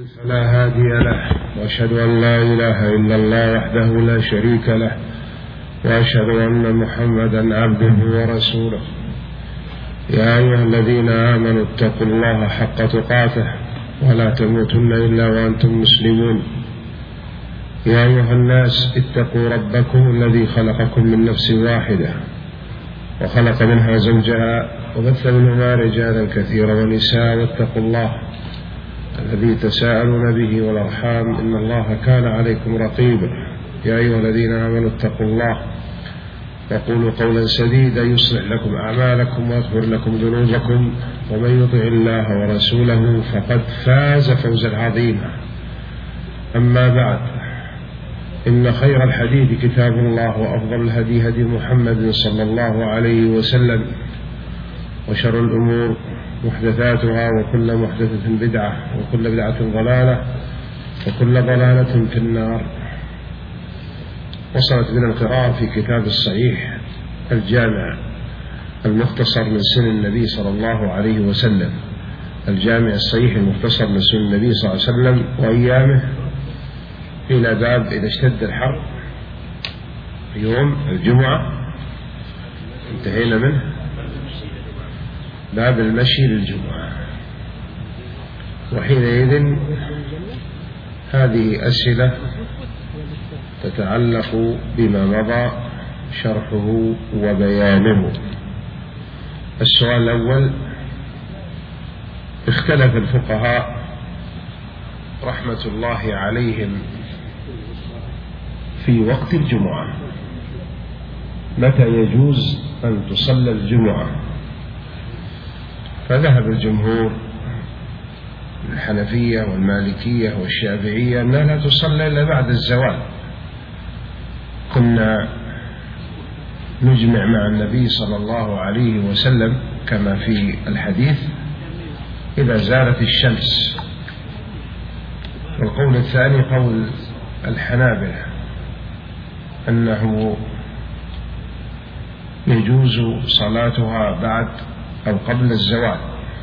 فلا هادي له، وأشهد أن لا إله إلا الله وحده لا شريك له، وأشهد أن محمدا عبده ورسوله. يا أيها الذين آمنوا اتقوا الله حق تقاته ولا تموتن إلا وأنتم مسلمون. يا أيها الناس اتقوا ربكم الذي خلقكم من نفس واحدة وخلق منها زوجها وبث منهما رجالا كثيرا ونساء، واتقوا الله الذي تساءلون به والأرحام إن الله كان عليكم رقيبا. يا أيها الذين آمنوا اتقوا الله وقولوا قولا سديدا يصلح لكم أعمالكم ويغفر لكم ذنوبكم، ومن يطع الله ورسوله فقد فاز فوزا عظيما. أما بعد، إن خير الحديث كتاب الله، وأفضل الهدي هدي محمد صلى الله عليه وسلم، وشر الأمور محدثاتها، وكل محدثة بدعة، وكل بدعة ضلالة، وكل ضلالة في النار. وصلت بنا القراءة في كتاب الصحيح الجامع المختصر من سنن النبي صلى الله عليه وسلم، الجامع الصحيح المختصر من سنن النبي صلى الله عليه وسلم وأيامه، إلى باب إذا اشتد الحر يوم الجمعة انتهينا منه، باب المشي للجمعة. وحينئذ هذه أسئلة تتعلق بما مضى شرحه وبيانه. السؤال الأول: اختلف الفقهاء رحمة الله عليهم في وقت الجمعة، متى يجوز أن تصلى الجمعة؟ فذهب الجمهور الحنفية والمالكية والشافعية أنها لا تصلى إلا بعد الزوال. كنا نجمع مع النبي صلى الله عليه وسلم كما في الحديث إذا زالت الشمس. والقول الثاني قول الحنابلة أنه يجوز صلاتها بعد أو قبل الزوال،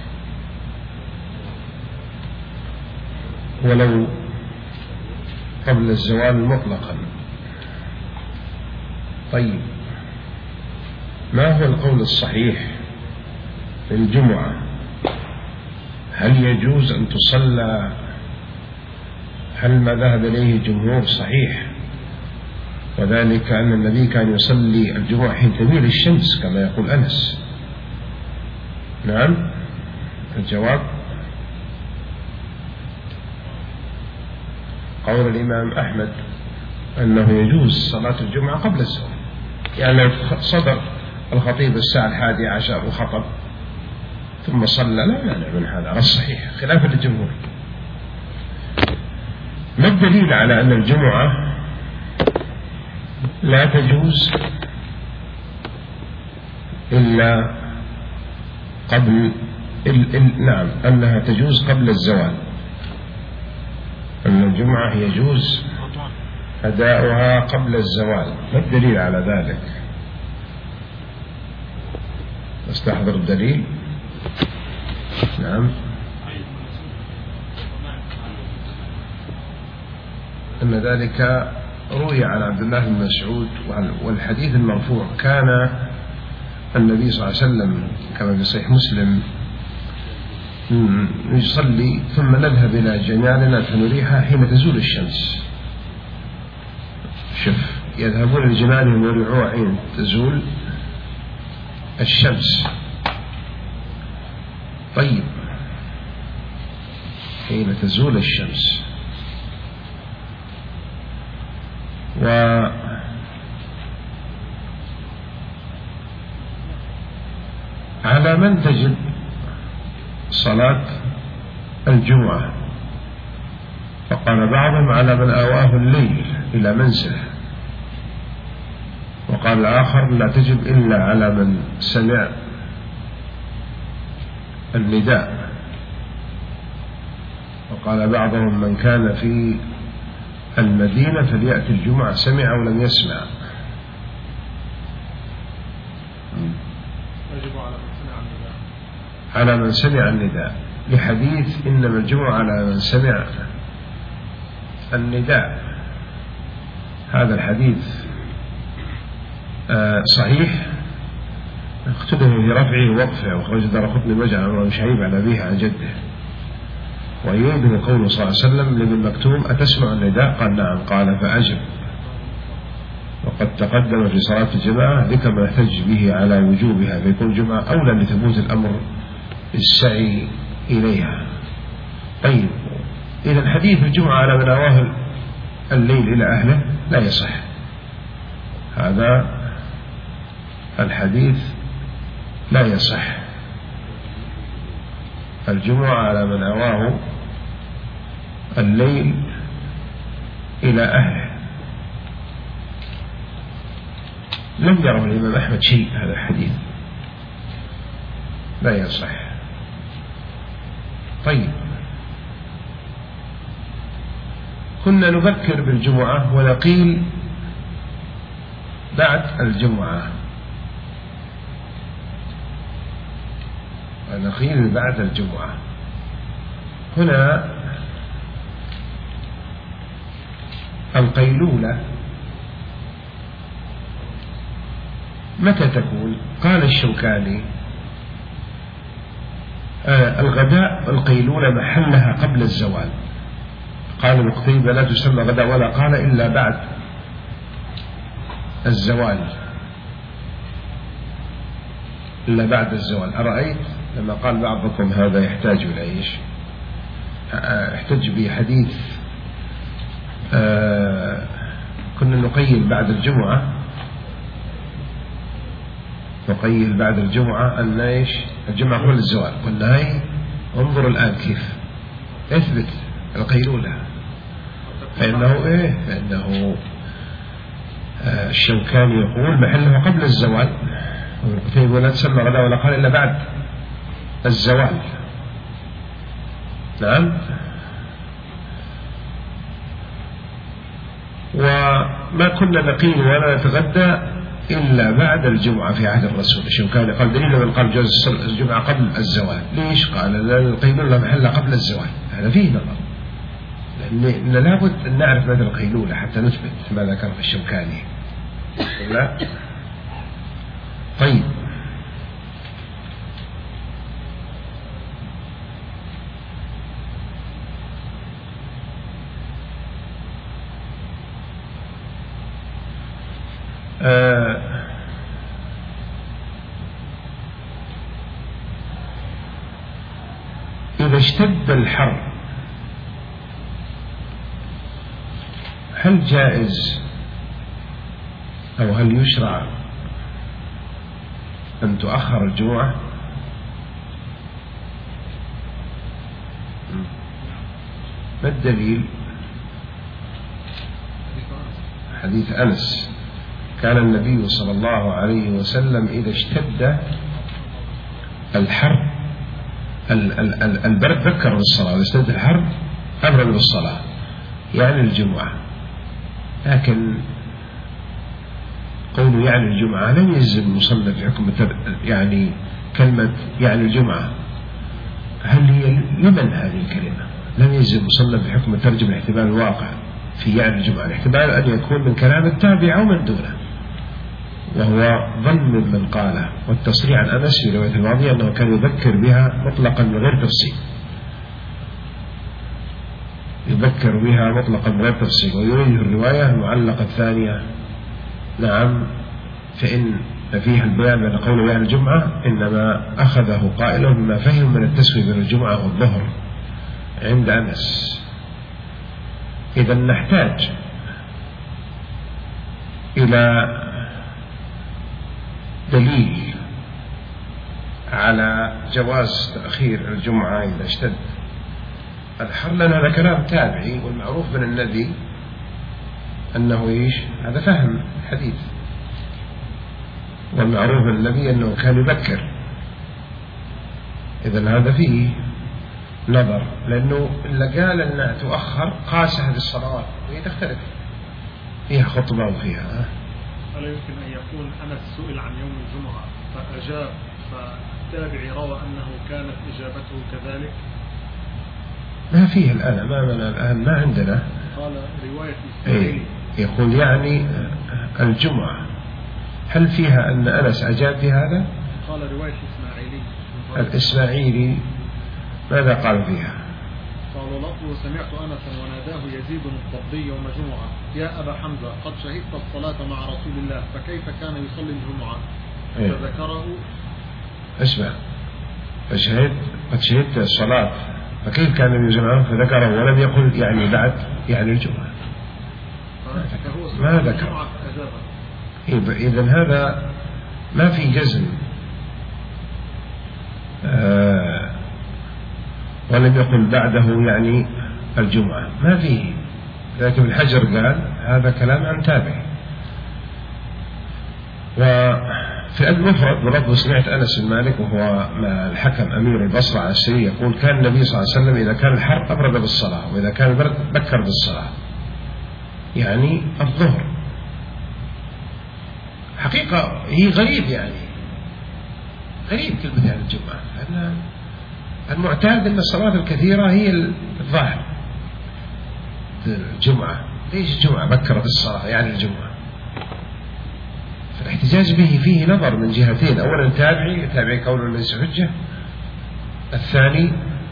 ولو قبل الزوال مطلقا. طيب، ما هو القول الصحيح للجمعة؟ هل يجوز أن تصلى؟ هل ما ذهب إليه الجمهور صحيح؟ وذلك أن النبي كان يصلي الجمعة حين تميل الشمس كما يقول أنس. نعم، الجواب قول الإمام أحمد أنه يجوز صلاة الجمعة قبل الزوال، يعني صدر الخطيب الساعة 11 وخطب ثم صلى، لا مانع من هذا على الصحيح خلافا للجمهور. ما الدليل على أن الجمعة لا تجوز إلا قبل نعم، أنها تجوز قبل الزوال، أن الجمعة يجوز أداؤها قبل الزوال؟ ما الدليل على ذلك؟ استحضر الدليل. نعم، أن ذلك روي عن عبد الله بن مسعود، والحديث المرفوع كان النبي صلى الله عليه وسلم كما في صحيح مسلم يصلي ثم نذهب إلى جنالنا فنريحها حين تزول الشمس. شوف، يذهبون لجنالهم ويريحوها حين تزول الشمس. طيب، حين تزول الشمس، على من تجب صلاة الجمعة؟ فقال بعضهم على من آواه الليل إلى منزله، وقال الآخر لا تجب إلا على من سمع النداء، وقال بعضهم من كان في المدينة فليأتي الجمعة سمع أو لم يسمع. على من سمع النداء، لحديث إنما الجمعة على من سمع النداء هذا الحديث صحيح، اختلف في رفعه ووقفه، وخرج الدارقطني مجعل عن ابن شعيب عن أبيه عن جده. ويؤيده قوله صلى الله عليه وسلم لابن مكتوم: أتسمع النداء؟ قال: نعم. قال: فأجب. وقد تقدم في صلاة الجماعة ذكر ما يحتج به على وجوبها، فيكون الجمعة أولى لثبوت الأمر السعي إليها. طيب، إذا حديث الجمعة على من أواه الليل إلى أهله لا يصح. هذا الحديث لا يصح. الجمعة على من أواه الليل إلى أهله لم يروا الإمام أحمد شيء. هذا الحديث لا يصح. طيب، كنا نذكر بالجمعة ونقيل بعد الجمعة، ونقيل بعد الجمعة. هنا القيلولة متى تكون؟ قال الشوكاني: الغداء القيلولة محلها قبل الزوال. قال القتيبة: لا تسمى غداء ولا قال إلا بعد الزوال، إلا بعد الزوال. أرأيت لما قال بعضكم هذا يحتاج إلى إيش؟ احتج بحديث كنا نقيل بعد الجمعة، نقيل بعد الجمعة أن إيش؟ الجمعة قبل الزوال. قلنا هاي انظر الآن كيف اثبت القيلولة، فإنه الشوكاني يقول محله قبل الزوال، والقتيبة لا تسمى غداء ولا قال إلا بعد الزوال. نعم. وما كنا نقيل ولا نتغدى إلا بعد الجمعة في عهد الرسول. الشوكاني قال: دليل من قال جواز الجمعة قبل الزوال. ليش؟ قال: لأن القيلولة محلها قبل الزوال. هذا فيه نظر، لأن لابد أن نعرف ماذا القيلولة حتى نثبت ما ذكره الشوكاني. لا. طيب، إذا اشتد الحر هل جائز أو هل يشرع أن تؤخر الجمعة؟ ما الدليل؟ حديث أنس: كان النبي صلى الله عليه وسلم إذا اشتد الحر البرد ذكر بالصلاة، وإذا اشتد الحر أمر بالصلاة، يعني الجمعة. لكن قوله يعني الجمعة لم يلزم المصنف حكم يعني كلمة يعني الجمعة. هل هي لمن هذه الكلمة؟ لم يلزم المصنف بحكم ترجمة الاحتمال الواقع في يعني الجمعة. الاحتمال أن يكون من كلام التابع أو من دونه، وهو ظن من قاله. والتصريح عن أنس في رواية الماضية أنه كان يذكر بها مطلقا من غير تفصيل، يذكر بها مطلقا من غير تفصيل. ويريد الرواية المعلقة الثانية نعم فإن فيها البيان بأن قوله يعني الجمعة إنما أخذه قائله بما فهم من التسوية بين الجمعة والظهر عند أنس. إذا نحتاج إلى دليل على جواز تأخير الجمعة إذا اشتد الحر، لأن هذا كلام تابعي، والمعروف من النبي أنه إيش؟ هذا فهم حديث، والمعروف من النبي أنه كان يبكر. إذن هذا فيه نظر، لأنه اللي قال أنها تؤخر قاسها بالصلوات وهي تختلف، فيها خطبة وفيها. ألا يمكن أن يكون أنس سئل عن يوم الجمعة فأجاب، فالتابعي روى أنه كانت إجابته كذلك؟ ما فيه الآن أمامنا، الآن ما عندنا قال رواية إسماعيلي. يقول يعني الجمعة هل فيها أن أنس أجاب بهذا؟ قال رواية إسماعيلي. الإسماعيلي ماذا قال فيها؟ قال لفظ سمعت أنسا وناداه يزيد الضبي يوم جمعة يا أبا حمزة قد شهدت الصلاة مع رسول الله فكيف كان يصلي الجمعة؟ فذكره. اسمع، قد شهدت الصلاة فكيف كان يجمعه فذكره ولم يقل يعني بعد يعني الجمعة، ما ذكر. إذن هذا ما في جزم، ولم يقل بعده يعني الجمعة، ما فيه. لكن الحجر قال هذا كلام عن تابع. وفي المفرد بلفظ سمعت أنس بن مالك وهو الحكم أمير البصرة العسري يقول كان النبي صلى الله عليه وسلم إذا كان الحر أبرد بالصلاة وإذا كان البرد بكر بالصلاة، يعني الظهر. حقيقة هي غريب، يعني غريب كلمة يعني الجمعة، لأن المعتاد أن الصلاة الكثيرة هي الظاهر. الجمعة ليش الجمعة بكرت الصلاة يعني الجمعة؟ فالاحتجاج به فيه نظر من جهتين: أولا تابعي قوله ليس حجة، الثاني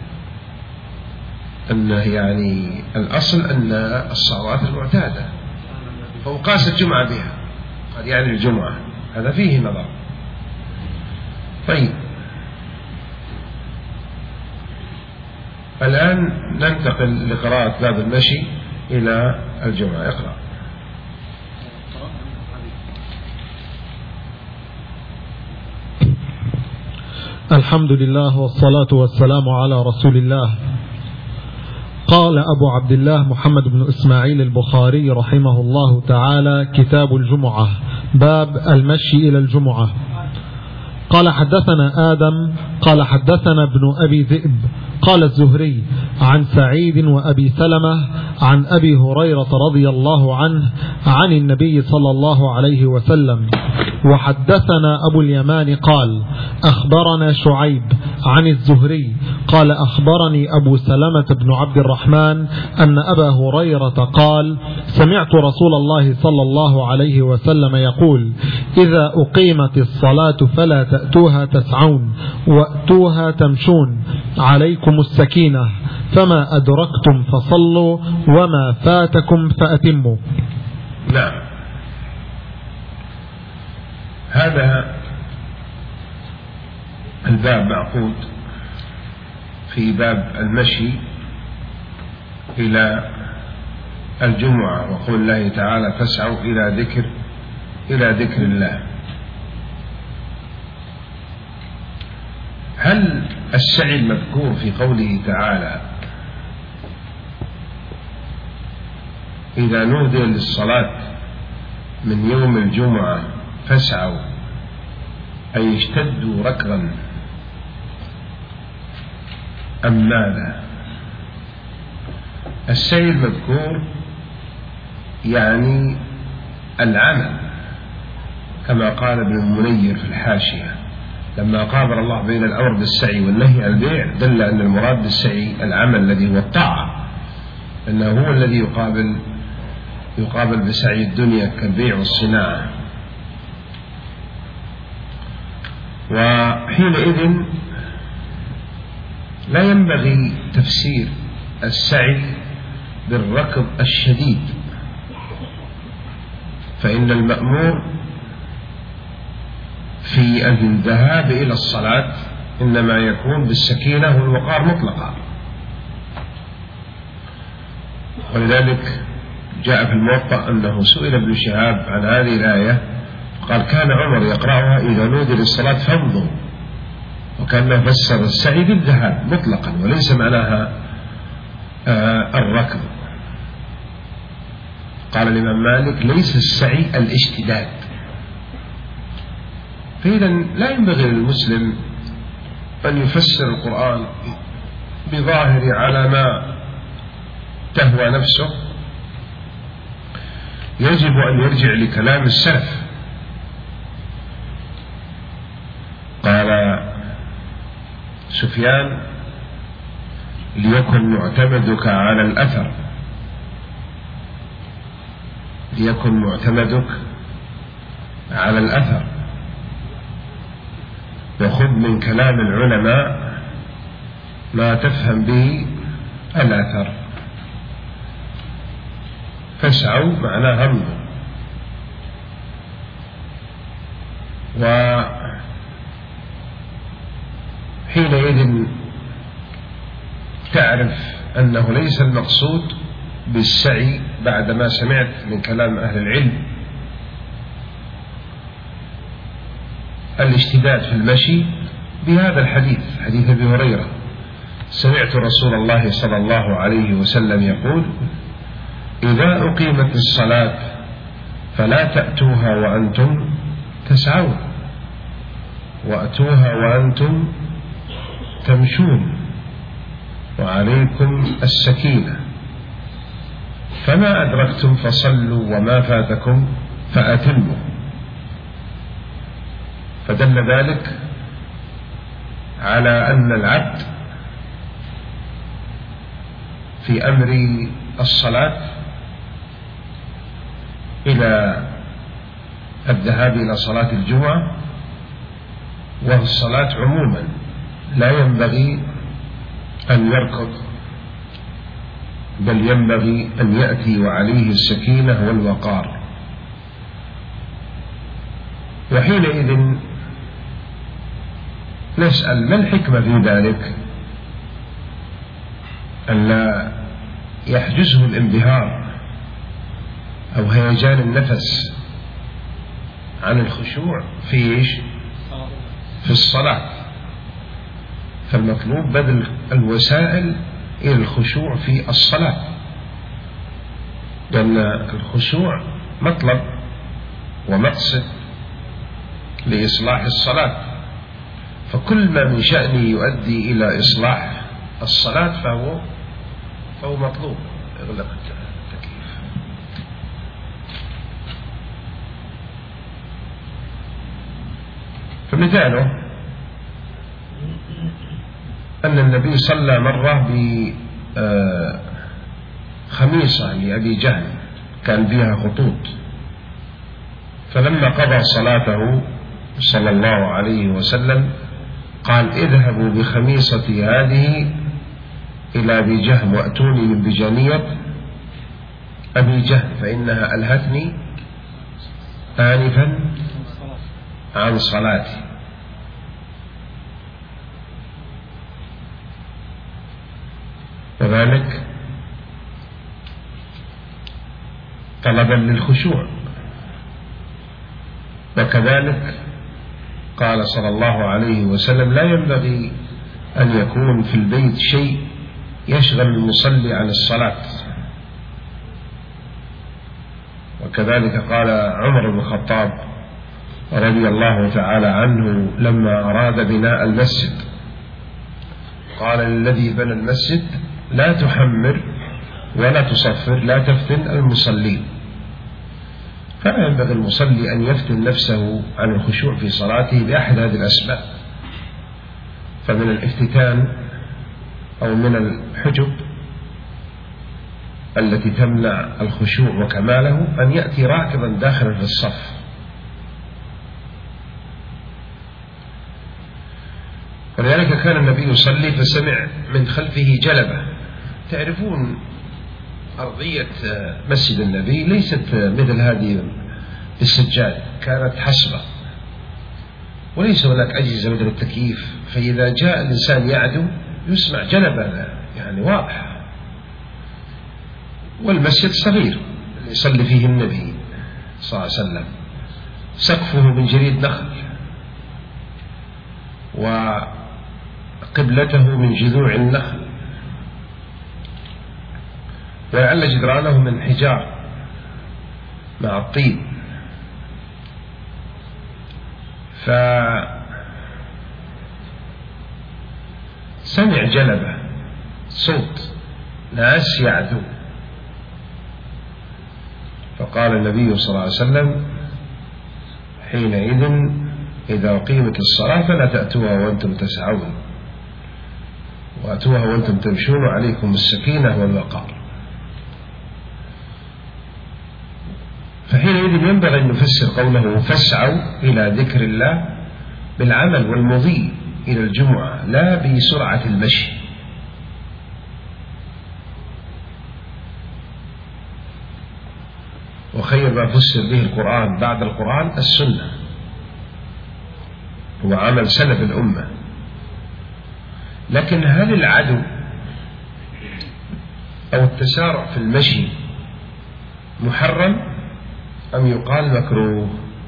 أن يعني الأصل أن الصلوات المعتادة فوقاس الجمعة بها قد يعني الجمعة، هذا فيه نظر. طيب الآن ننتقل لقراءة باب المشي إلى الجمعة. اقرأ. الحمد لله والصلاة والسلام على رسول الله. قال أبو عبد الله محمد بن إسماعيل البخاري رحمه الله تعالى: كتاب الجمعة، باب المشي إلى الجمعة. قال حدثنا آدم قال حدثنا ابن أبي ذئب قال الزهري عن سعيد وأبي سلمة عن أبي هريرة رضي الله عنه عن النبي صلى الله عليه وسلم. وحدثنا أبو اليمان قال أخبرنا شعيب عن الزهري قال أخبرني أبو سلمة بن عبد الرحمن أن أبا هريرة قال سمعت رسول الله صلى الله عليه وسلم يقول: إذا أقيمت الصلاة فلا تأتوها تسعون وأتوها تمشون، عليكم السكينة، فما أدركتم فصلوا وما فاتكم فأتموا. نعم، هذا الباب معقود في باب المشي إلى الجمعة، وقول الله تعالى: فاسعوا إلى ذكر الله. هل السعي المذكور في قوله تعالى إذا نودي للصلاة من يوم الجمعة فاسعوا أي اشتدوا ركضا أم ماذا؟ السعي المذكور يعني العمل، كما قال ابن المنير في الحاشية لما قابل الله بين الأمر بالسعي والنهي عن البيع دل أن المراد بالسعي العمل الذي هو الطاعة، أنه هو الذي يقابل بسعي الدنيا كالبيع والصناعة. وحينئذ لا ينبغي تفسير السعي بالركض الشديد، فإن المأمور في الذهاب إلى الصلاة إنما يكون بالسكينة والوقار مطلقا. ولذلك جاء في الموطأ أنه سئل ابن شهاب عن هذه الآية قال: كان عمر يقرأها إذا نودي للصلاة فامضوا، وكان فسر السعي بالذهاب مطلقا وليس معناها الركض. قال الإمام مالك: ليس السعي الاشتداد. فإذا لا ينبغي للمسلم أن يفسر القرآن بظاهر على ما تهوى نفسه، يجب أن يرجع لكلام السلف. قال سفيان: ليكن معتمدك على الأثر ليكن معتمدك على الأثر، وخذ من كلام العلماء ما تفهم به الأثر. فاسعوا معناها امضوا. وحينئذ تعرف أنه ليس المقصود بالسعي بعدما سمعت من كلام أهل العلم الاشتداد في المشي بهذا الحديث، حديث أبي هريرة: سمعت رسول الله صلى الله عليه وسلم يقول: إذا أقيمت الصلاة فلا تأتوها وأنتم تسعون، وأتوها وأنتم تمشون، وعليكم السكينة، فما أدركتم فصلوا وما فاتكم فأتموا. فدل ذلك على أن العبد في أمر الصلاة إلى الذهاب إلى صلاة الجمعة وهي الصلاة عموما لا ينبغي أن يركض، بل ينبغي أن يأتي وعليه السكينة والوقار. وحينئذ نسأل: ما الحكمة في ذلك؟ ألا يحجزه الانبهار أو هيجان النفس عن الخشوع في الصلاة. فالمطلوب بذل الوسائل إلى الخشوع في الصلاة، لأن الخشوع مطلب ومقصد لإصلاح الصلاة، فكل ما من شأنه يؤدي إلى إصلاح الصلاة فهو مطلوب. اغلق التكييف. فمثاله أن النبي صلى مرة بخميصة لأبي جهل كان بها خطوط، فلما قضى صلاته صلى الله عليه وسلم قال: اذهبوا بخميصتي هذه إلى أبي جهل وأتوني من بجانية أبي جهل فإنها ألهتني آنفا عن صلاتي. وذلك طلبا للخشوع. وكذلك قال صلى الله عليه وسلم: لا ينبغي أن يكون في البيت شيء يشغل المصلي عن الصلاة. وكذلك قال عمر بن الخطاب رضي الله تعالى عنه لما أراد بناء المسجد، قال للذي بنى المسجد: لا تحمر ولا تصفر، لا تفتن المصلين. فلا ينبغي المصلي أن يفتن نفسه عن الخشوع في صلاته بأحد هذه الأسباب. فمن الافتتان أو من الحجب التي تمنع الخشوع وكماله أن يأتي راكبا داخلا في الصف. ولذلك كان النبي يصلي فسمع من خلفه جلبة. تعرفون أرضية مسجد النبي ليست مثل هذه السجاد، كانت حصبة وليس هناك أجهزة مثل التكييف، فإذا جاء الإنسان يعدو يسمع جلبة يعني واضح. والمسجد صغير اللي يصلي فيه النبي صلى الله عليه وسلم، سقفه من جريد نخل، وقبلته من جذوع النخل، ولعل جدرانه من حجار مع الطين. فسمع جلبة صوت ناس يعدو، فقال النبي صلى الله عليه وسلم حينئذ: إذا أقيمت الصلاة فلا تأتوها وأنتم تسعون، وأتوها وأنتم تمشون، عليكم السكينة والوقار. فحينئذ ينبغي أن نفسر قوله فاسعوا إلى ذكر الله بالعمل والمضي إلى الجمعة لا بسرعة المشي. وخير ما فسر به القرآن بعد القرآن السنة، هو عمل سلف الأمة. لكن هل العدو أو التسارع في المشي محرم أم يقال مكروه؟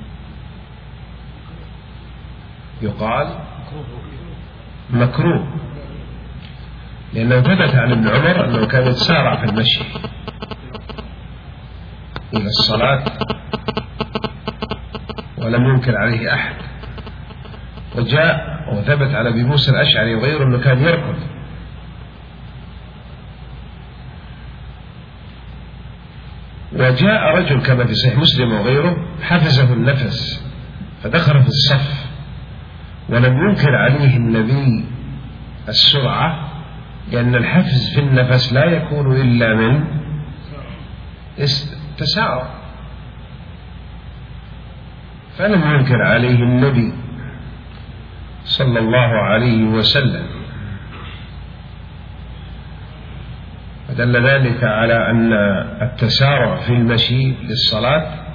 يقال مكروه، لأنه ثبت عن ابن عمر أنه كان يتسارع في المشي إلى الصلاة ولم ينكر عليه أحد. وجاء وثبت على أبي موسى الأشعري وغيره أنه كان يركض. وجاء رجل كما في صحيح مسلم وغيره حفزه النفس فدخل في الصف، ولم ينكر عليه النبي السرعة، لأن الحفز في النفس لا يكون إلا من تسارع، فلم ينكر عليه النبي صلى الله عليه وسلم. فدل ذلك على أن التسارع في المشي للصلاة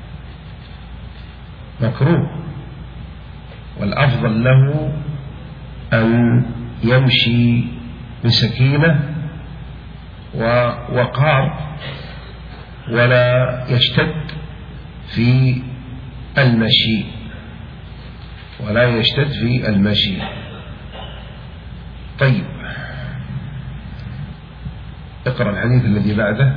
مكروه، والأفضل له أن يمشي بسكينة ووقار ولا يشتد في المشي طيب، اقرأ الحديث الذي بعده.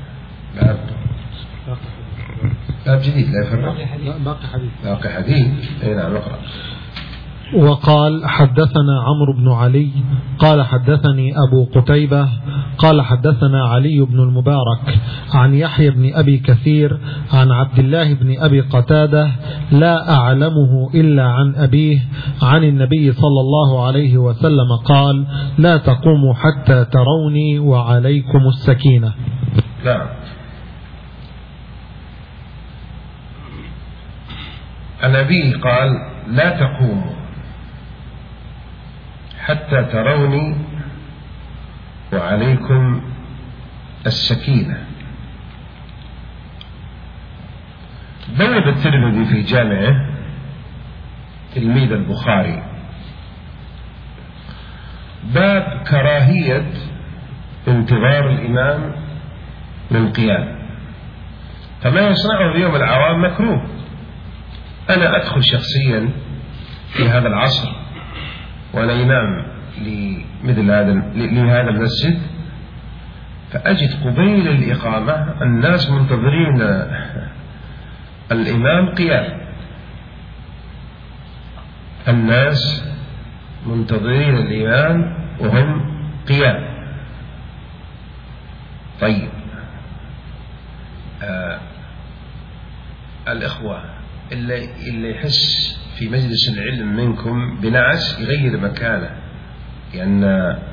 باب جديد لا يفرق، باقي حديث. اي نعم اقرأ. وقال حدثنا عمرو بن علي قال حدثني أبو قتيبة قال حدثنا علي بن المبارك عن يحيى بن أبي كثير عن عبد الله بن أبي قتادة لا أعلمه إلا عن أبيه عن النبي صلى الله عليه وسلم قال لا تقوموا حتى تروني وعليكم السكينة. نعم. عن أبيه قال لا تقوموا حتى تروني وعليكم السكينة. بوب الترمذي في جامعه تلميذ البخاري باب كراهية انتظار الإمام للقيام، فما يصنعه اليوم العوام مكروه. أنا أدخل شخصيا في هذا العصر وأنا ينام لمثل هذا المسجد، فأجد قبيل الإقامة الناس منتظرين الإمام قيام، الناس منتظرين الإمام وهم قيام. طيب، الإخوة اللي يحس في مجلس العلم منكم بنعس يغير مكانه، لأن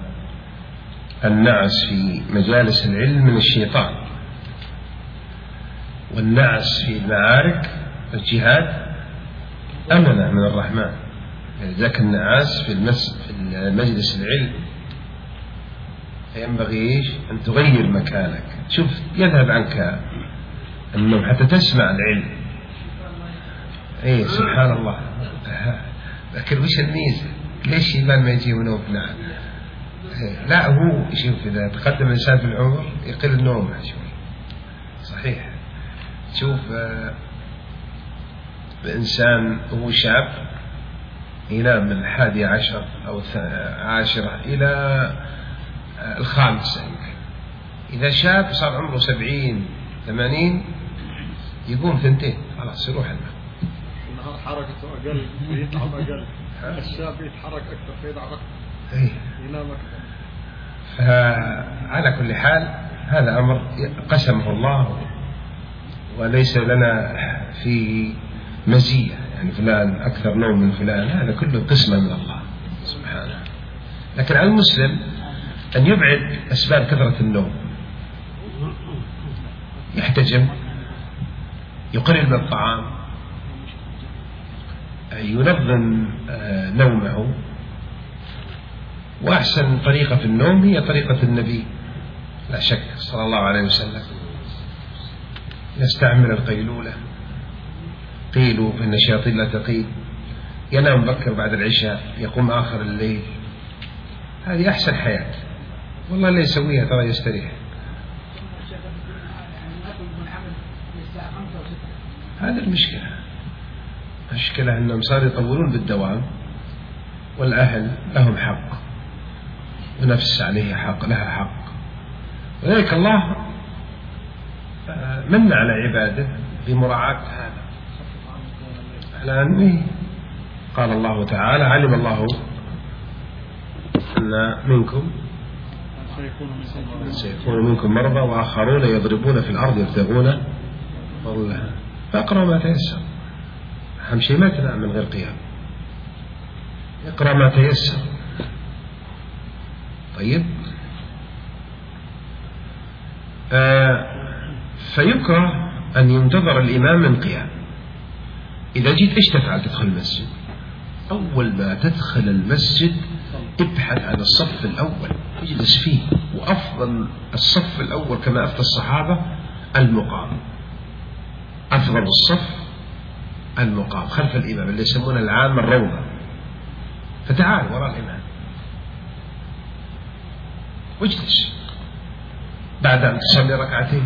النعس في مجالس العلم من الشيطان، والنعس في المعارك الجهاد أمنة من الرحمن. ذاك النعاس في مجلس العلم فينبغي أن تغير مكانك، شوف يذهب عنك النوم حتى تسمع العلم. ايه سبحان الله. لكن وش الميزة؟ ليش الإيمان ما يجي ونوم؟ نعم. لا هو شوف إذا تقدم الإنسان في العمر يقل النوم شوي، صحيح. شوف الإنسان وهو شاب ينام من 11 أو 10 إلى 5. إذا شاب صار عمره 70-80 يقوم 2 خلاص يروح الماء. النهار حركته أقل ويتعب أقل، الشاب يتحرك أكثر فيتعب أكثر ينام أكثر. فعلى كل حال هذا أمر قسمه الله وليس لنا فيه مزية، يعني فلان أكثر نوم من فلان، هذا كله قسمة من الله سبحانه. لكن على المسلم أن يبعد أسباب كثرة النوم، يحتجم يقرب الطعام، ينظم نومه. وأحسن طريقة في النوم هي طريقة النبي لا شك صلى الله عليه وسلم، يستعمل القيلولة، قيلوا فإن الشياطين لا تقيل، ينام بكر بعد العشاء، يقوم آخر الليل. هذه أحسن حياة، والله اللي يسويها ترى يستريح. هذه المشكلة أنهم صاروا يطولون بالدوام، والأهل لهم حق ونفس عليه حق، لها حق. ولذلك الله من على عباده بمراعاة هذا. الآن قال الله تعالى: علم الله أن منكم سيكون منكم مرضى وآخرون يضربون في الأرض يبتغون فضلا فاقرأوا ما تيسر. أهم شيء ما تنام من غير قيام، اقرأ ما تيسر. طيب، فيكره أن ينتظر الإمام من قيام. إذا جيت إيش تفعل؟ تدخل المسجد، أول ما تدخل المسجد ابحث عن الصف الأول اجلس فيه. وأفضل الصف الأول كما أفتى الصحابة المقام، أفضل الصف المقام خلف الإمام، اللي يسمونه العام الروضة. فتعال وراء الإمام واجلس بعد أن تصلي ركعتين.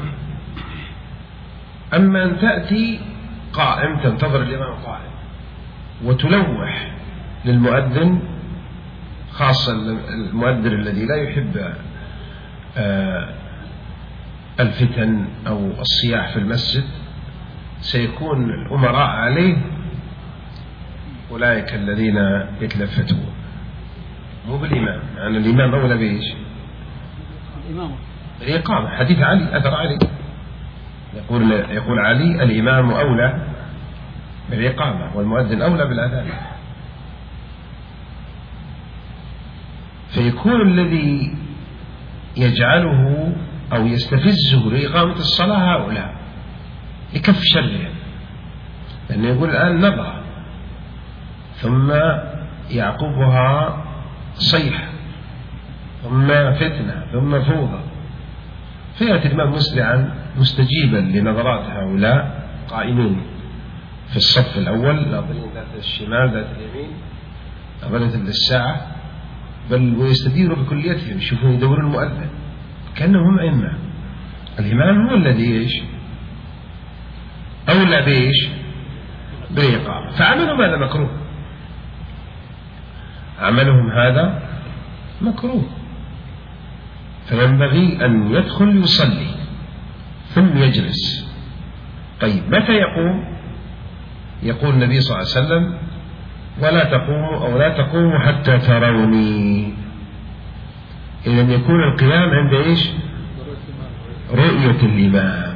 أما أن تأتي قائم تنتظر الإمام قائم وتلوح للمؤذن، خاصة المؤذن الذي لا يحب الفتن أو الصياح في المسجد، سيكون الأمراء عليه أولئك الذين يتلفتون، مو بالإمام. يعني الإمام أولى بإيش؟ الإقامة. حديث علي، أثر علي يقول علي: الإمام أولى بالإقامة والمؤذن أولى بالأذان. فيكون الذي يجعله أو يستفزه لإقامة الصلاة هؤلاء لكف شرهم، لأنه يقول الآن نظرة ثم يعقبها صيحة ثم فتنة ثم فوضى، فيأتي الإمام مسرعا مستجيبا لنظرات هؤلاء قائمين في الصف الأول، ناظرين ذات الشمال ذات اليمين، ناظرين للساعة، بل ويستديروا بكليتهم، يشوفون يدورون المؤذن كأنهم هم أئمة. الإمام هو الذي إيش؟ أولى بإيش؟ بالإقامة. فعملهم هذا مكروه، عملهم هذا مكروه. فينبغي أن يدخل يصلي ثم يجلس. طيب، متى يقوم؟ يقول النبي صلى الله عليه وسلم: ولا تقوموا أو لا تقوموا حتى تروني. إذن يكون القيام عند إيش؟ رؤية الإمام.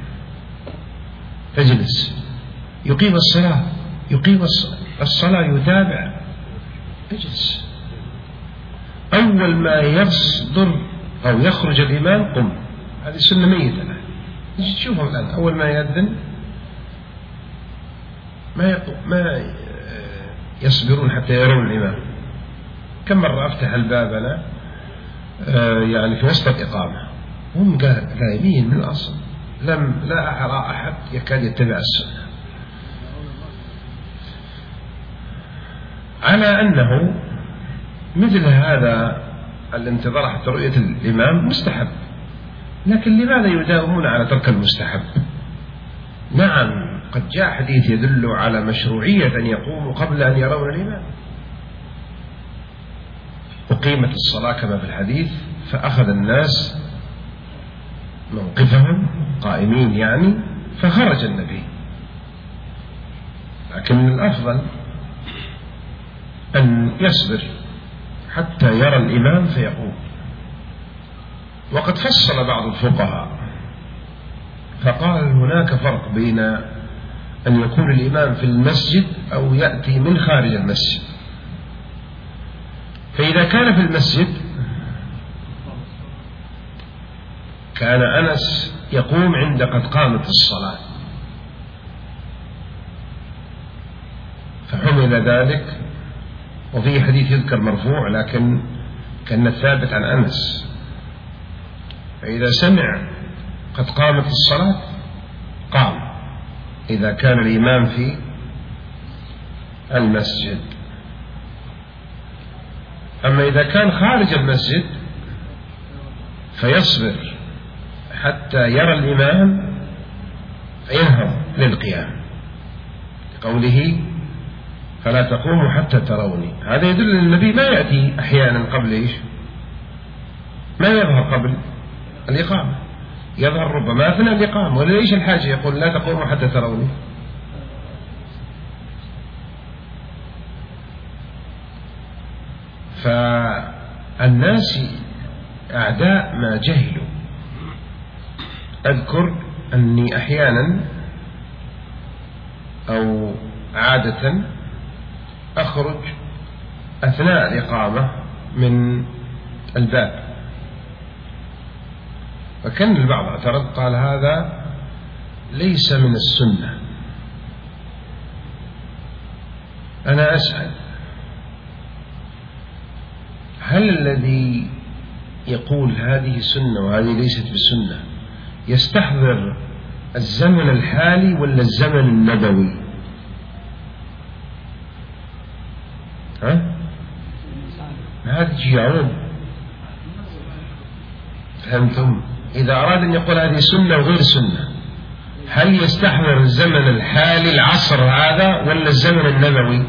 تجلس، يقيم الصلاة، يقيم الصلاة، يتابع، اجلس. أول ما يصدر أو يخرج الإمام قم. هذه سنة ميتة الآن، تجي تشوفهم الآن أول ما يأذن ما يصبرون حتى يرون الإمام. كم مرة أفتح الباب أنا يعني في وسط الإقامة هم قائمين من الأصل، لا أرى أحد يكاد يتبع السنة، على أنه مثل هذا الانتظار حتى رؤية الإمام مستحب. لكن لماذا يداومون على ترك المستحب؟ نعم، قد جاء حديث يدل على مشروعية أن يقوموا قبل أن يرون الإمام. أقيمت الصلاة كما في الحديث، فأخذ الناس موقفهم قائمين يعني، فخرج النبي. لكن من الأفضل أن يصبر حتى يرى الإمام فيقوم. وقد فصل بعض الفقهاء فقال هناك فرق بين أن يكون الإمام في المسجد أو يأتي من خارج المسجد. فإذا كان في المسجد كان أنس يقوم عند قد قامت الصلاة، إلى ذلك. وفي حديث يذكر مرفوع لكن كان ثابت عن أنس، فإذا سمع قد قامت الصلاة قام إذا كان الإمام في المسجد. أما إذا كان خارج المسجد فيصبر حتى يرى الإمام فينهض للقيام، قوله فلا تقوموا حتى تروني. هذا يدل أن النبي ما يأتي أحيانا قبل إيش؟ ما يظهر قبل الإقامة، يظهر ربما أثناء الإقامة. وليش الحاجة يقول لا تقوموا حتى تروني؟ فالناس أعداء ما جهلوا. أذكر أني أحيانا أو عادة أخرج أثناء الإقامة من الباب، فكان البعض اعترض قال هذا ليس من السنة. أنا أسأل هل الذي يقول هذه سنة وهذه ليست بسنة يستحضر الزمن الحالي ولا الزمن النبوي؟ هذا جيعون. فهمتم؟ إذا أراد أن يقول هذه سنة وغير سنة، هل يستحضر الزمن الحالي العصر هذا ولا الزمن النبوي؟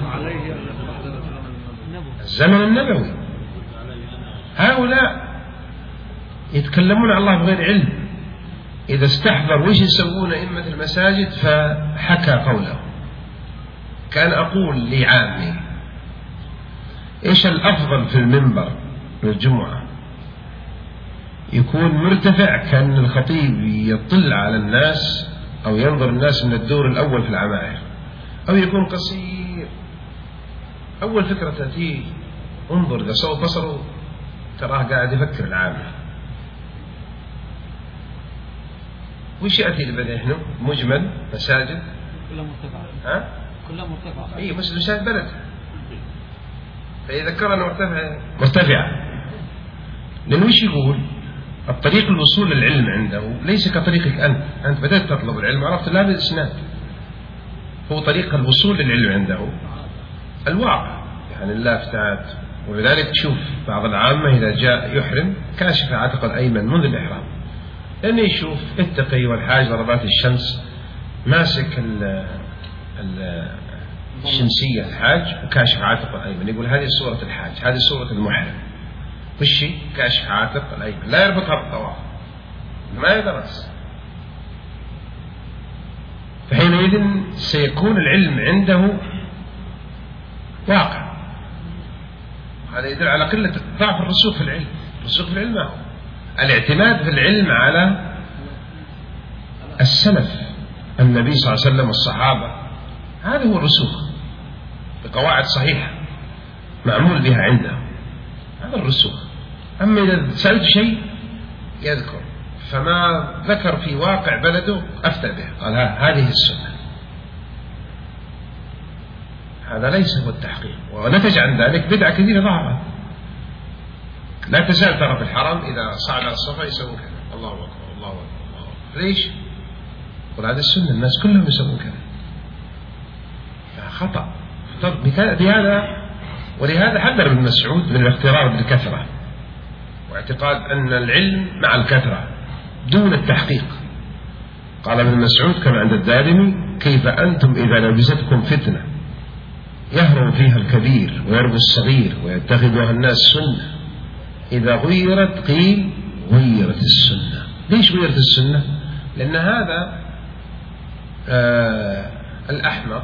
الزمن النبوي. هؤلاء يتكلمون عن الله بغير علم. إذا استحضر وش يسوون أئمة المساجد فحكى قوله. كان أقول لعامي إيش الأفضل في المنبر للجمعة؟ يكون مرتفع كأن الخطيب يطل على الناس أو ينظر الناس من الدور الأول في العماير، أو يكون قصير. أول فكرة تأتيه انظر إذا صوب بصره تراه قاعد يفكر العامل. وش يأتي لبذهنه؟ مجمل مساجد كلها مرتفعة. كلها مرتفعة. إيه بس مساجد بلد، فإذا ذكرنا مرتفعة. لأنه وش يقول؟ الطريق الوصول للعلم عنده ليس كطريقك أنت بدأت تطلب العلم عرفت لا بالإسناد. هو طريق الوصول للعلم عنده الواقع، يعني اللافتات. ولذلك تشوف بعض العامة إذا جاء يحرم كاشف عاتق الأيمن منذ الإحرام، لأنه يشوف اتقي والحاج ضربات الشمس ماسك الشمسية الحاج وكاشف عاتق الأيمن، يقول هذه صورة الحاج، هذه صورة المحرم. وش كاشف عاتق الأيمن؟ لا يربطها بالطواف، ما يدرس. فحينئذ سيكون العلم عنده واقع. هذا يدل على قلة ضعف الرسوخ في العلم. الرسوخ في العلم هو الاعتماد في العلم على السلف، النبي صلى الله عليه وسلم والصحابة. هذا هو الرسوخ بقواعد صحيحة معمول بها عنده، هذا الرسوخ. أما إذا سألت شيء يذكر فما ذكر في واقع بلده أفتى به، قال هذه السنة، هذا ليس هو التحقيق. ونتج عن ذلك بدعة كثيرة ظهرت. لا تزال ترى في الحرم إذا صعد على الصفا يسوون كذا، الله أكبر الله أكبر الله أكبر. ليش؟ قل هذا السنة، الناس كلهم يسوون كذا. خطأ بهذا. ولهذا حذر ابن مسعود من الاغترار بالكثرة واعتقاد أن العلم مع الكثرة دون التحقيق. قال ابن مسعود كما عند الدارمي كيف أنتم إذا لبستكم فتنة يهرم فيها الكبير ويربو الصغير ويتخذها الناس سنة، إذا غيرت قيل غيرت السنة. ليش غيرت السنة؟ لأن هذا الأحمق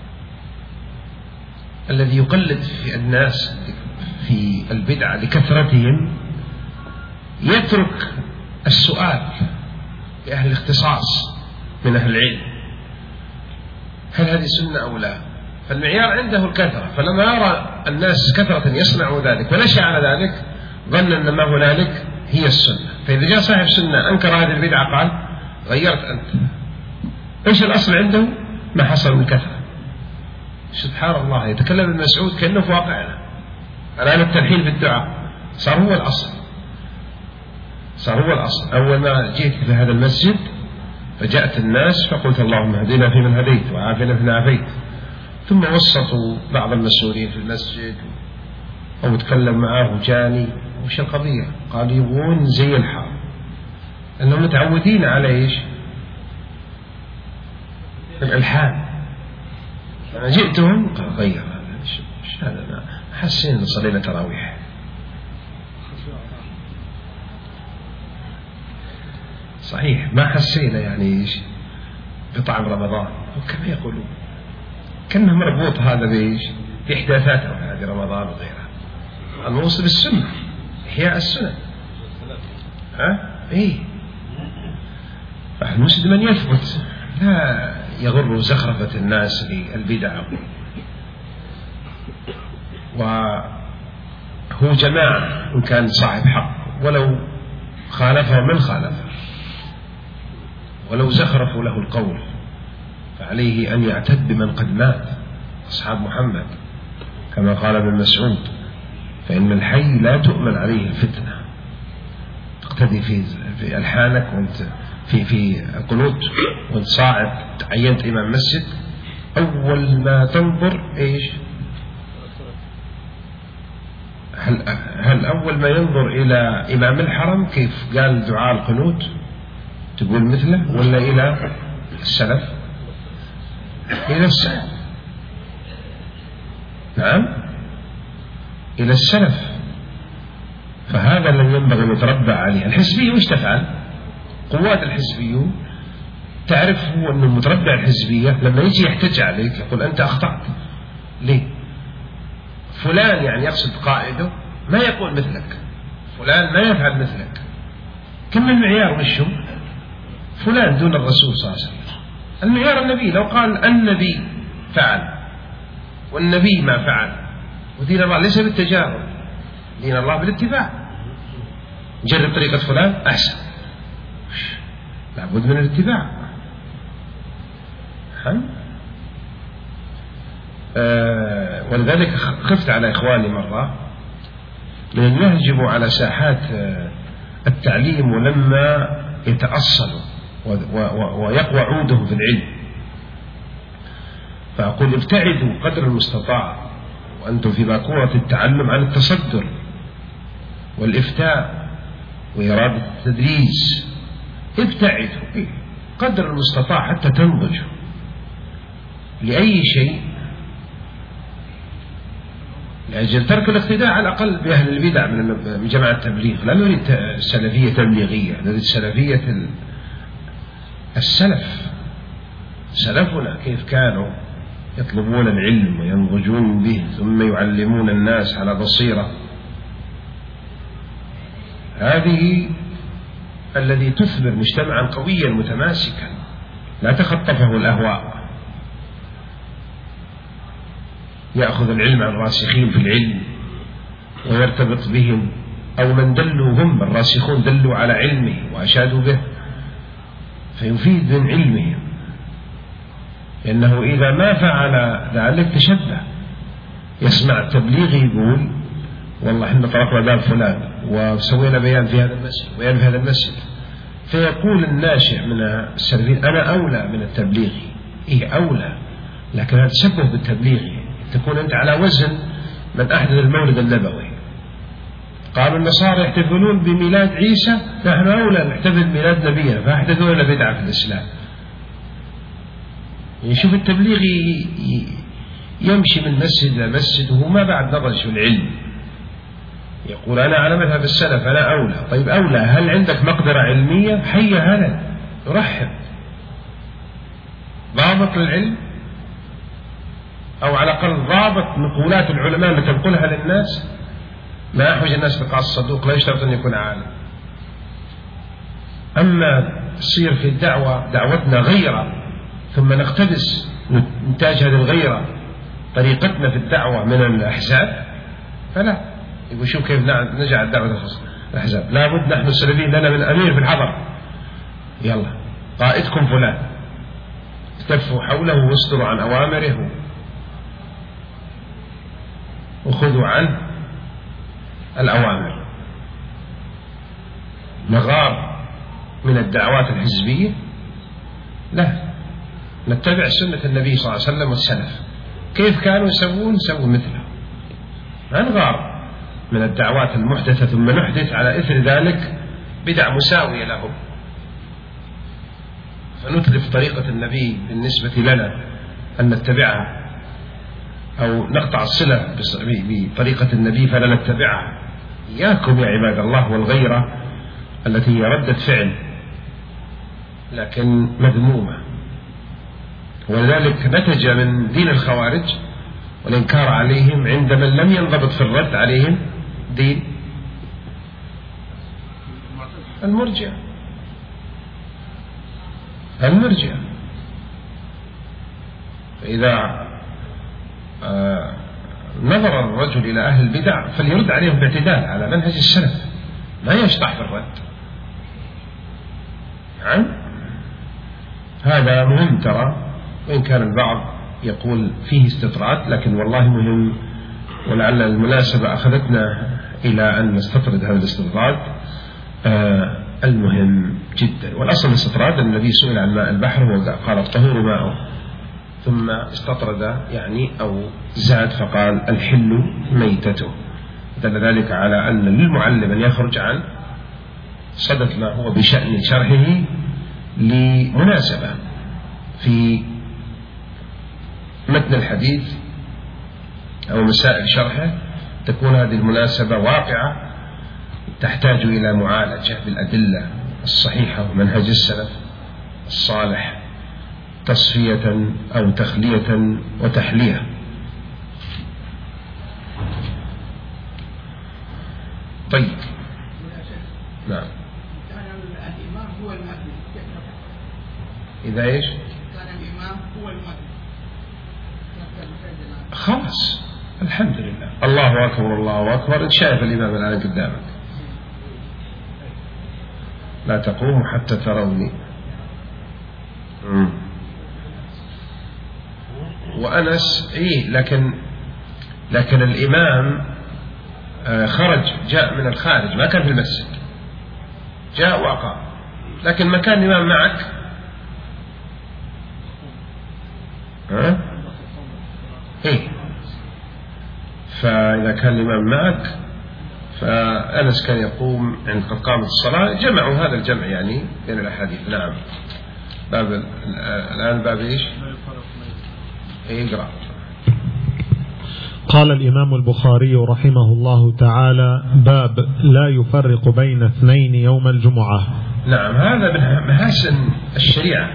الذي يقلد في الناس في البدعة لكثرتهم يترك السؤال لأهل الاختصاص من أهل العلم هل هذه سنة أو لا. فالمعيار عنده الكثرة، فلما يرى الناس كثرة يصنعوا ذلك ونشأ على ذلك ظن أن ما هنالك هي السنة. فإذا جاء صاحب سنة أنكر هذه البدعة قال غيرت أنت. إيش الأصل عنده؟ ما حصل من كثرة. سبحان الله، يتكلم ابن مسعود كأنه في واقعنا الآن. الترحيل في الدعاء صار هو الأصل، صار هو الأصل. أول ما جئت في هذا المسجد فجاءت الناس فقلت اللهم اهدنا فيمن هديت وعافنا فيمن عافيت، ثم وسطوا بعض المسؤولين في المسجد أو تكلم معاه جاني وش القضية؟ قال يبغون زي الحار، أنهم متعودين على إيش؟ الإلحاد. أنا جئتهم قال غير هذا، إيش هذا؟ حسين صلينا تراويح. صحيح ما حسينا يعني إيش بطعم رمضان، وكما يقولون كأنه مربوط هذا بإيش؟ بإحداثاته هذه رمضان وغيرها. الموصل بالسنة، إحياء السنة. إيه المسلم من يثبت، لا يغر زخرفة الناس بالبدع. وهو جماعة إن كان صاحب حق ولو خالفه من خالفه، ولو زخرفوا له القول فعليه أن يعتد بمن قد مات، أصحاب محمد، كما قال ابن مسعود فإن الحي لا تؤمن عليه الفتنة. تقتدي في ألحانك وانت في القنوت وانت صاعد تعينت إمام مسجد، أول ما تنظر إيش؟ هل أول ما ينظر إلى إمام الحرم كيف قال دعاء القنوت تقول مثله، ولا إلى السلف؟ إلى السلف، نعم إلى السلف. فهذا الذي ينبغي أن يتربى عليه. الحزبية وش تفعل؟ قوات الحزبيون تعرف هو أن المتربع الحزبية لما يجي يحتج عليك يقول أنت أخطأت. ليه؟ فلان يعني يقصد قائده ما يقول مثلك، فلان ما يفعل مثلك. كم المعيار وشو؟ فلان دون الرسول صلى الله عليه وسلم. المعيار النبي، لو قال النبي فعل والنبي ما فعل. ودين الله ليس بالتجارب، دين الله بالاتباع. جرب طريقة فلان أحسن، لابد من الاتباع. ولذلك خفت على إخواني مرة من أن يهجموا على ساحات التعليم ولما يتأصلوا ويقوى عودهم في العلم، فأقول ابتعدوا قدر المستطاع وأنتم في باكورة التعلم عن التصدر والإفتاء وإرادة التدريس. ابتعدوا قدر المستطاع حتى تنضجوا لأي شيء، لأجل ترك الاقتداء على الأقل بأهل البدع من جماعة التبليغ. لا نريد سلفية تبليغية، نريد سلفية السلف. سلفنا كيف كانوا يطلبون العلم وينضجون به ثم يعلمون الناس على بصيرة. هذه الذي تثمر مجتمعا قويا متماسكا لا تخطفه الأهواء. يأخذ العلم عن الراسخين في العلم ويرتبط بهم، أو من دلوا هم الراسخون دلوا على علمه وأشادوا به فيفيد من علمهم، لأنه إذا ما فعل ذلك تشبه. يسمع التبليغ يقول والله إحنا طرقنا باب فلان وسوينا بيان في هذا المسجد وبيان في هذا المسجد، فيقول الناشئ من السلفيين أنا أولى من التبليغ. إيه أولى، لكن هذا تشبه بالتبليغ، تكون أنت على وزن من أحدث المولد النبوي. قالوا النصارى يحتفلون بميلاد عيسى، نحن أولى نحتفل بميلاد نبينا، فأحدثوا لنا بدعة في الإسلام. يشوف التبليغ يمشي من مسجد إلى مسجد وهو ما بعد نضج في العلم، يقول أنا على مذهب السلف أنا أولى. طيب أولى، هل عندك مقدرة علمية؟ حي هذا يرحب ضابط للعلم، أو على الأقل ضابط نقولات العلماء اللي تنقلها للناس. ما أحوج الناس لقاء الصدوق، لا يشترط أن يكون عالم. أما تصير في الدعوة دعوتنا غيرة ثم نقتبس نتاج هذه الغيرة طريقتنا في الدعوة من الأحزاب، فلا. يقول شوف كيف نجعل دعوة الأحزاب. لابد نحن السلفيين لنا من أمير في الحضر، يلا قائدكم فلان، استفوا حوله واصدروا عن أوامره وخذوا عنه الأوامر. نغار من الدعوات الحزبية؟ لا، نتبع سنة النبي صلى الله عليه وسلم والسلف، كيف كانوا يسوون نسوي مثله. ما نغار من الدعوات المحدثة ثم نحدث على إثر ذلك بدع مساوية لهم، فنتلف طريقة النبي بالنسبة لنا أن نتبعها، أو نقطع الصلة بطريقة النبي فلا نتبعها. إياكم يا عباد الله والغيرة التي هي ردة فعل لكن مذمومة. ولذلك نتج من دين الخوارج والإنكار عليهم عند من لم ينضبط في الرد عليهم دين المرجئة. فإذا نظر الرجل إلى أهل البدع فليرد عليهم باعتدال على منهج السلف، ما يشطح في الرد. نعم، هذا مهم ترى، وإن كان البعض يقول فيه استطراد، لكن والله مهم، ولعل المناسبة أخذتنا إلى أن نستطرد هذا الاستطراد. المهم جدا، والأصل الاستطراد النبي سئل عن ماء البحر وقال الطهور ماءه، ثم استطرد يعني أو زاد فقال الحل ميتته. دل ذلك على أن للمعلم أن يخرج عن صدد ما هو بشأن شرحه لمناسبة في متن الحديث أو مسائل شرحه، تكون هذه المناسبة واقعة تحتاج إلى معالجة بالأدلة الصحيحة ومنهج السلف الصالح، تصفية أو تخلية وتحلية. طيب، نعم. كان الإمام هو المؤذن، إذا إيش؟ كان الإمام هو المؤذن، خلاص الحمد لله، الله أكبر الله أكبر. شايف الإمام الآن قدامك، لا تقوم حتى تروني. وأنس إيه، لكن الإمام خرج، جاء من الخارج، ما كان في المسجد، جاء وأقام، لكن ما كان الإمام معك. إيه، فإذا كان الإمام معك فأنس كان يقوم عند قد قامت الصلاة. جمعوا هذا الجمع يعني بين الأحاديث. نعم. باب الآن باب إيش؟ اقرأ. قال الإمام البخاري رحمه الله تعالى: باب لا يفرق بين اثنين يوم الجمعة. نعم، هذا من محاسن الشريعة.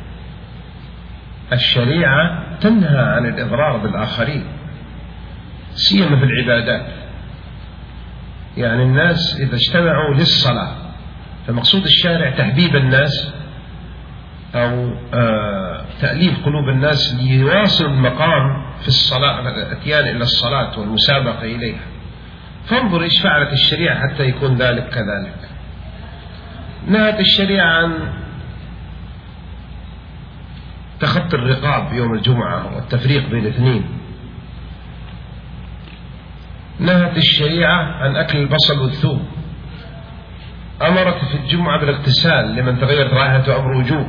الشريعة تنهى عن الإضرار بالآخرين سيما في العبادات. يعني الناس إذا اجتمعوا للصلاة فمقصود الشارع تحبيب الناس أو تأليف قلوب الناس ليواصل المقام في الصلاة، الأتيان إلى الصلاة والمسابقة إليها. فانظر إيش فعلت الشريعة حتى يكون ذلك كذلك. نهت الشريعة عن تخطي الرقاب يوم الجمعة والتفريق بين اثنين. نهت الشريعة عن أكل البصل والثوم. أمرت في الجمعة بالاغتسال لمن تغيرت رائحته أمر وجوب.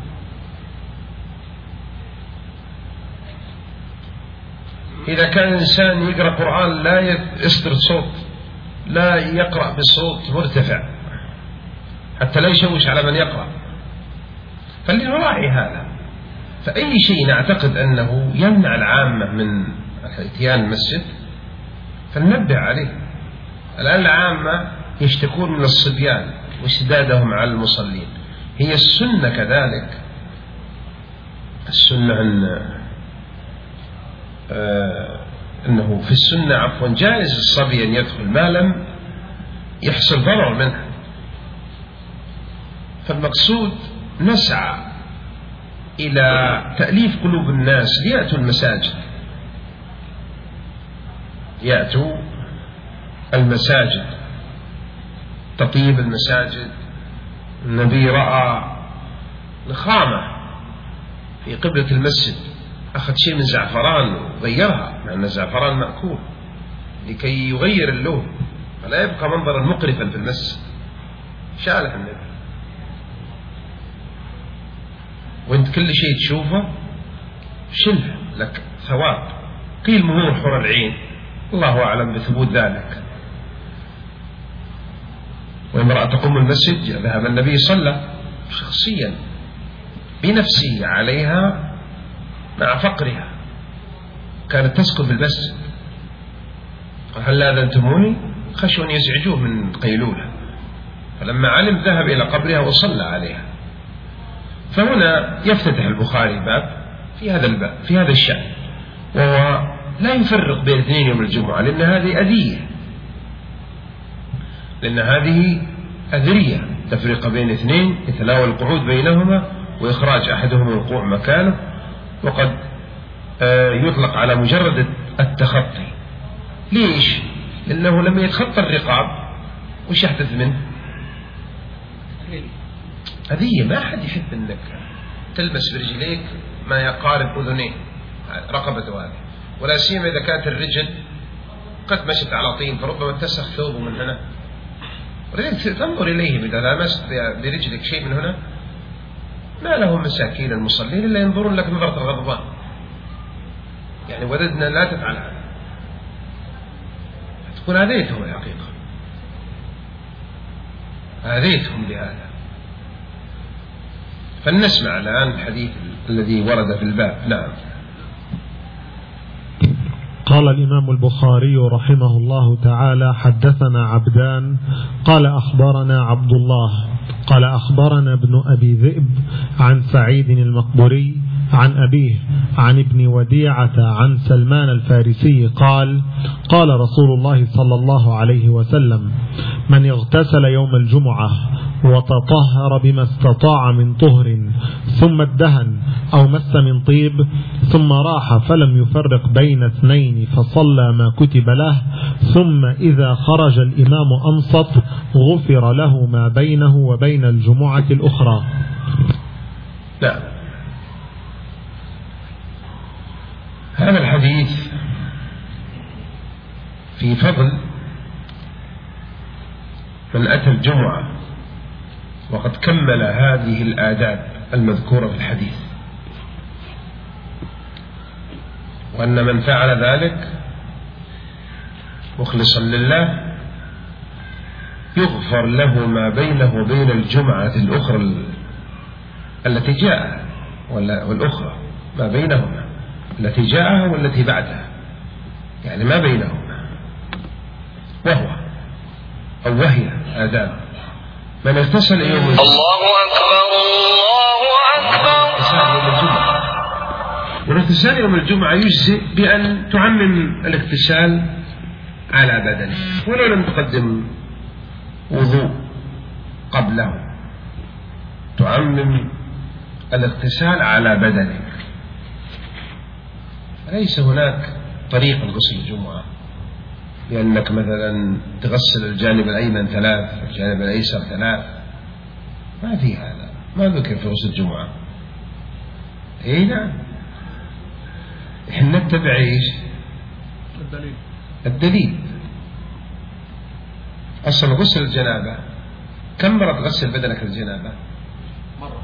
إذا كان الإنسان يقرأ قرآن لا يصدر صوت، لا يقرأ بصوت مرتفع حتى لا يشوش على من يقرأ، فلنراعي هذا. فأي شيء نعتقد أنه يمنع العامة من اتيان المسجد فلننبه عليه. الآن العامة يشتكون من الصبيان واشتدادهم على المصلين. هي السنة كذلك، السنة أنه في السنة عفوا جائز الصبي أن يدخل ما لم يحصل ضرر منه. فالمقصود نسعى إلى تأليف قلوب الناس ليأتوا المساجد، يأتوا المساجد، تطيب المساجد. النبي رأى نخامة في قبلة المسجد، أخذ شيء من زعفران وغيرها، مع أن الزعفران مأكول، لكي يغير اللون فلا يبقى منظرا مقرفا في المسجد. شالها النبي، وانت كل شيء تشوفه شلها لك ثواب. قيل مهور حور العين، الله أعلم بثبوت ذلك. وامرأة تقوم المسجد ذهب النبي صلى شخصيا بنفسه عليها مع فقرها، كانت تسكن في المسجد، هل آذنتموني؟ خشوا أن يزعجوه من قيلولة، فلما علم ذهب إلى قبرها وصلى عليها. فهنا يفتتح البخاري باب في هذا الباب في هذا الشأن، وهو لا يفرق بين اثنين يوم الجمعة، لأن هذه أذية، لأن هذه أذرية تفرق بين اثنين يتناول القعود بينهما وإخراج أحدهم من الوقوع مكانه، وقد يطلق على مجرد التخطي. ليش؟ لأنه لما يتخطى الرقاب وش يحدث منه؟ أذية. ما أحد يحب أنك تلبس برجليك ما يقارب أذنيه رقبته هذه، ولا سيما إذا كانت الرجل قد مشت على طين فربما اتسخ ثوبه من هنا. تنظر إليهم إذا لامست برجلك شيء من هنا، ما لهم مساكين المصلين إلا ينظرون لك نظرة الغضبان. يعني وددنا لا تفعل هذا، تكون أذيتهم الحقيقة، أذيتهم بهذا. فلنسمع الآن الحديث الذي ورد في الباب. نعم. قال الإمام البخاري رحمه الله تعالى: حدثنا عبدان قال أخبرنا عبد الله قال أخبرنا ابن أبي ذئب عن سعيد المقبري عن أبيه عن ابن وديعة عن سلمان الفارسي قال: قال رسول الله صلى الله عليه وسلم: من اغتسل يوم الجمعة وتطهر بما استطاع من طهر ثم ادهن أو مس من طيب ثم راح فلم يفرق بين اثنين فصلى ما كتب له ثم إذا خرج الإمام أنصت غفر له ما بينه وبين الجمعة الأخرى. لا، هذا الحديث في فضل من أتى الجمعة وقد كمل هذه الآداب المذكورة في الحديث، وأن من فعل ذلك مخلصا لله يغفر له ما بينه وبين الجمعة الأخرى التي جاء، والأخرى ما بينهما التي جاءها والتي بعدها، يعني ما بينهما، وهي آداب. من اغتسل يوم الجمعة، الله أكبر الله أكبر، والاغتسال يوم الجمعة يجزئ بأن تعمم الاغتسال على بدنه ولو لم تقدم وضوء قبله، تعمم الاغتسال على بدنك. ليس هناك طريق لغسل الجمعة لأنك مثلا تغسل الجانب الأيمن 3 الجانب الأيسر 3، ما في هذا، ما ذكر في غسل الجمعة. نعم، إحنا نتبع إيش؟ الدليل. أصلا غسل الجنابة كم مرة تغسل بدنك الجنابة؟ مرة.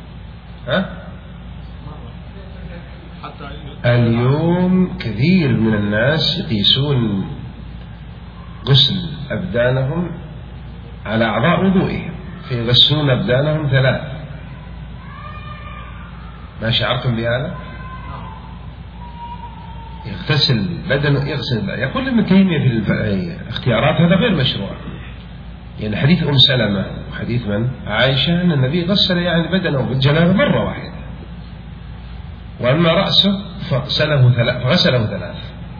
اليوم كثير من الناس يقيسون غسل أبدانهم على أعضاء وضوئهم، فيغسلون أبدانهم 3. ما شعرتم بهذا؟ يغتسل بدنه، يغسل بدنه. يقول ابن تيمية في الاختيارات هذا غير مشروع، يعني حديث أم سلمة وحديث من؟ عائشة أن النبي غسل يعني بدنه بالجنابة مرة واحدة، وأما رأسه فغسله 3.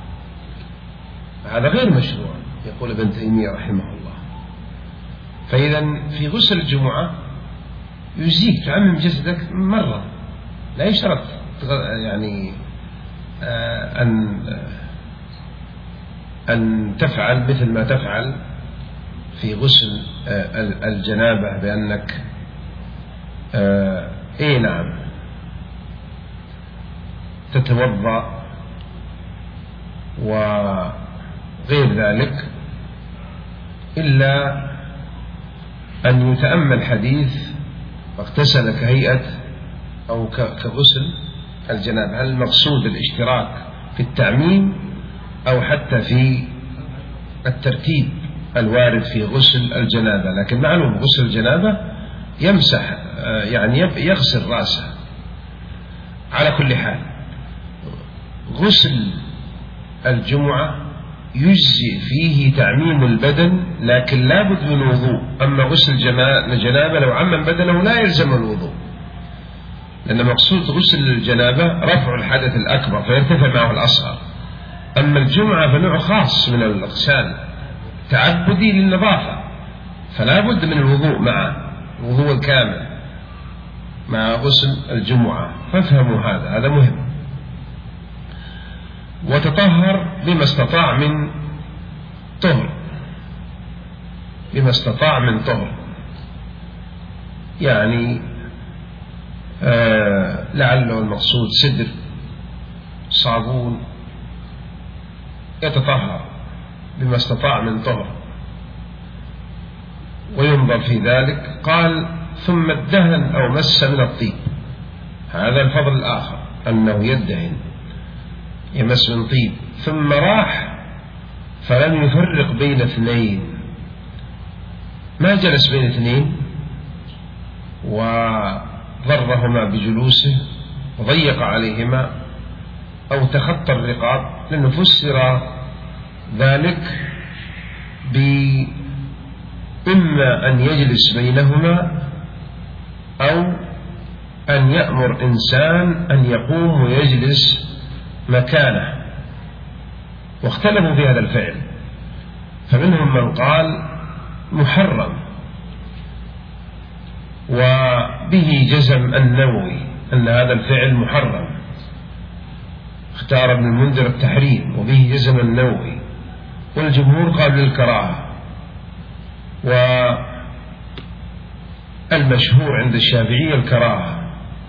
هذا غير مشروع يقول ابن تيمية رحمه الله. فإذا في غسل الجمعة يجزيك تعمم جسدك مرة، لا يشترط يعني أن تفعل مثل ما تفعل في غسل الجنابة بأنك نعم تتوضأ غير ذلك إلا أن يتأمل حديث واغتسل كهيئة أو كغسل الجنابة. هل المقصود الاشتراك في التعميم أو حتى في الترتيب الوارد في غسل الجنابة؟ لكن معلوم غسل الجنابة يمسح يعني يغسل رأسه. على كل حال غسل الجمعة يجزي فيه تعميم البدن لكن لا بد من وضوء. أما غسل الجنابة لو عمم بدنه لا يلزم الوضوء، لأن مقصود غسل الجنابة رفع الحدث الأكبر فيرتفع معه الأصغر. أما الجمعة فنوع خاص من الإغسال تعبدي للنظافة، فلا بد من الوضوء معه، الوضوء الكامل مع غسل الجمعة. فافهموا هذا مهم. وتطهر بما استطاع من طهر، بما استطاع من طهر، يعني لعله المقصود سدر، صابون، يتطهر بما استطاع من طهر. وينظر في ذلك. قال ثم ادهن أو مس من الطيب. هذا الفضل الآخر أنه يدهن يمس من طيب. ثم راح فلم يفرق بين اثنين، ما جلس بين اثنين وضرهما بجلوسه وضيق عليهما أو تخطى الرقاب، لأنه فسر ذلك بإما أن يجلس بينهما أو أن يأمر إنسان أن يقوم ويجلس مكانه، واختلفوا في هذا الفعل. فمنهم من قال محرم، وبه جزم النووي أن هذا الفعل محرم، اختار ابن المنذر التحريم وبه جزم النووي، والجمهور قال للكراهة. والمشهور عند الشافعية الكراهة.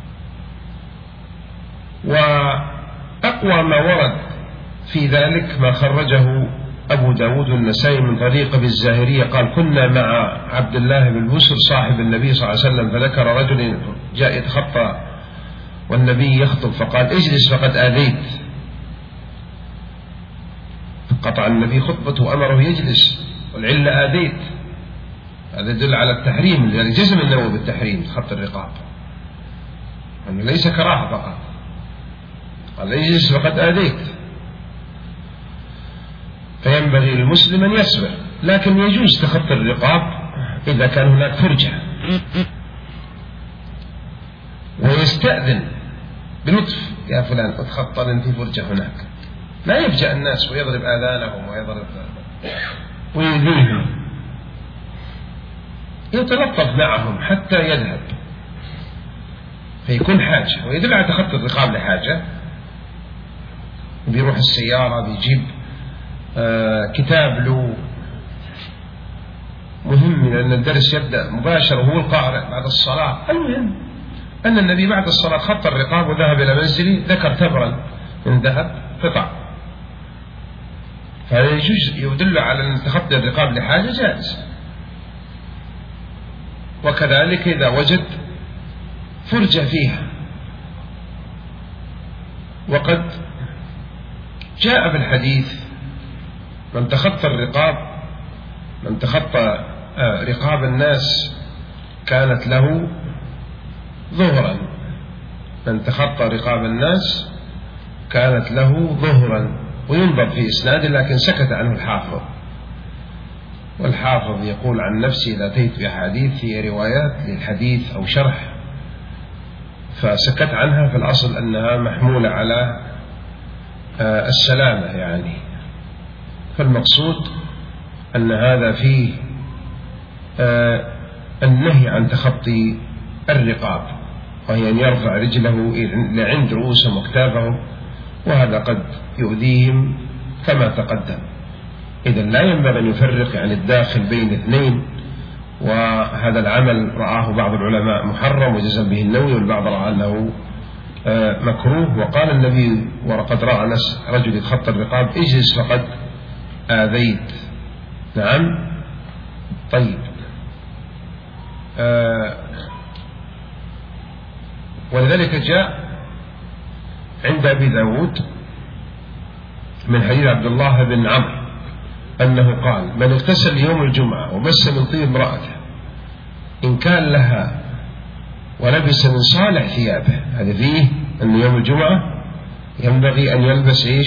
وأقوى ما ورد في ذلك ما خرجه أبو داود والنسائي من طريق أبي الزاهرية قال كنا مع عبد الله بن بسر صاحب النبي صلى الله عليه وسلم، فذكر رجل جاء يتخطى والنبي يخطب فقال اجلس فقد آذيت، قطع النبي خطبته وأمره يجلس، والعلة آذيت. هذا يدل على التحريم، يعني جزم النووي بالتحريم خط الرقاب، يعني ليس كراهة فقط، قال اجلس فقد آذيت. فينبغي للمسلم أن يصبر، لكن يجوز تخطي الرقاب إذا كان هناك فرجة، ويستأذن بلطف، يا فلان اتخطى أنت فرجة هناك، لا يفجأ الناس ويضرب آذانهم ويؤذيهم، يتلطف معهم حتى يذهب، فيكون حاجة. ويدل على تخطي الرقاب لحاجة، بيروح السيارة بيجيب كتاب له مهم، لأن الدرس يبدأ مباشرة وهو القارئ بعد الصلاة. المهم أن النبي بعد الصلاة خط الرقاب وذهب إلى منزله، ذكر تبرا من ذهب قطع، فهذا يجوز، يدل على أن تخطي الرقاب لحاجة جائز. وكذلك إذا وجد فرجة فيها. وقد جاء في الحديث من تخطى الرقاب، من تخطى رقاب الناس كانت له ظهرا، من تخطى رقاب الناس كانت له ظهرا. وينظر في إسناده، لكن سكت عنه الحافظ، والحافظ يقول عن نفسه إذا أتيت بأحاديث هي روايات للحديث أو شرح، فسكت عنها. في الأصل أنها محمولة على السلامة يعني. فالمقصود أن هذا فيه النهي عن تخطي الرقاب، وهي أن يرفع رجله لعند رؤوسهم وأكتافهم، وهذا قد يؤذيهم كما تقدم. إذن لا ينبغي أن يفرق يعني الداخل بين اثنين، وهذا العمل رآه بعض العلماء محرم وجزم به النووي، والبعض رأى أنه مكروه. وقال النبي وقد رأى رجل يتخطى الرقاب اجلس فقد آذيت. نعم. طيب. ولذلك جاء عند أبي داود من حديث عبد الله بن عمرو أنه قال: من اغتسل يوم الجمعة ومس من طيب امرأته إن كان لها ولبس من صالح ثيابه، هذا فيه أن يوم الجمعة ينبغي أن يلبس إيش؟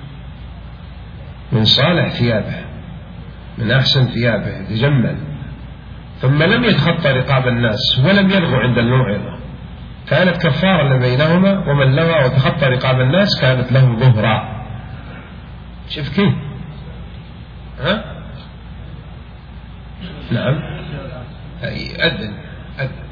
من صالح ثيابه، من أحسن ثيابه، يتجمل. ثم لم يتخطى رقاب الناس ولم يلغو عند الموعظة، كانت كفارة بينهما، ومن لغى وتخطى رقاب الناس كانت له ظهرا. شوف كيف؟ ها؟ نعم. أذن